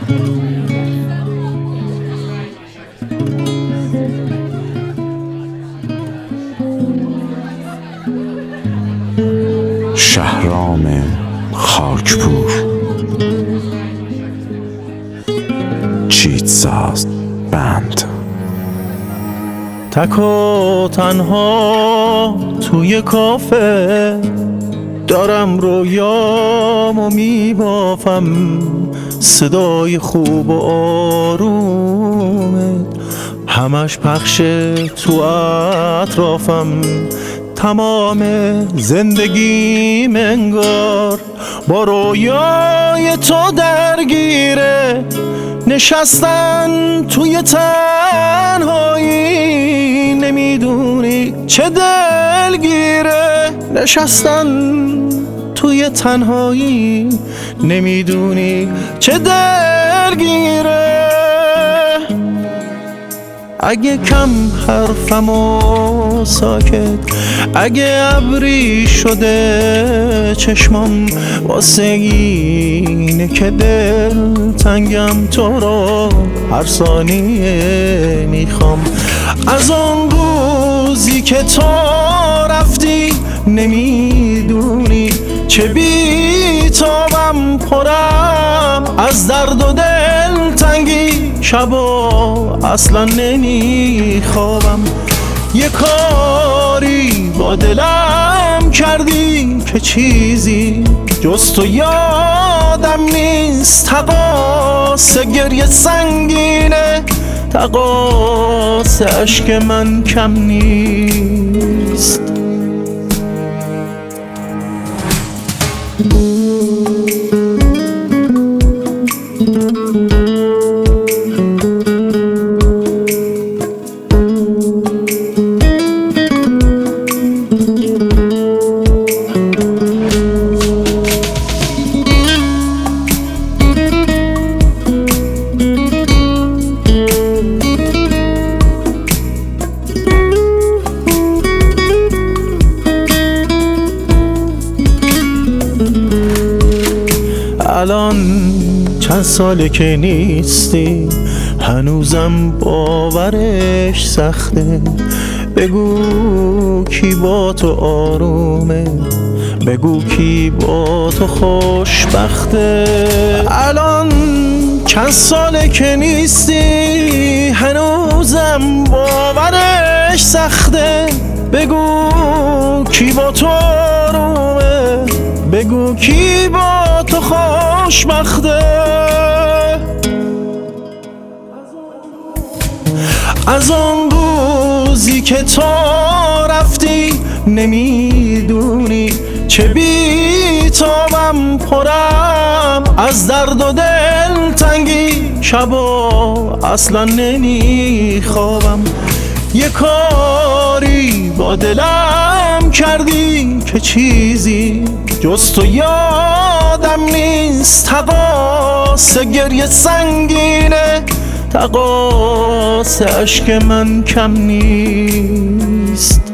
شهرام خاکپور. چیتساز بند. تک و تنها توی کافه دارم رویامو میبافم، صدای خوب و آرومه همش پخشه تو اطرافم. تمام زندگیم انگار با رویای تو درگیره، نشستن توی تنهایی نمیدونی چه دلگیره، نشستن توی تنهایی نمیدونی چه دلگیره. اگه کم حرفم و ساکت، اگه ابری شده چشمام، واسه اینه که دل تنگم تو رو هر ثانیه میخوام. از اون روزی که تو رفتی نمیدونی چه بیتابم، پرم از درد و دل تنگی، شبا اصلا نمیخوابم. یه کاری با دلم کردی که چیزی جز تو یادم نیست. تقاص گریه سنگینه، تقاص عشق من کم نیست. الان چند ساله که نیستی، هنوزم باورش سخته. بگو کی با تو آرومه، بگو کی با تو خوشبخته. الان چند ساله که نیستی، هنوزم باورش سخته. بگو کی با تو آرومه، بگو کی با تو خوشبخته. از اون روزی که تو رفتی نمیدونی چه بیتابم، پرم از درد و دل تنگی، شبا اصلا نمیخوابم. یه کاری با دلم کردی که چیزی جز تو یادم نیست. تقاص گریه سنگینه، تقاص عشق من کم نیست.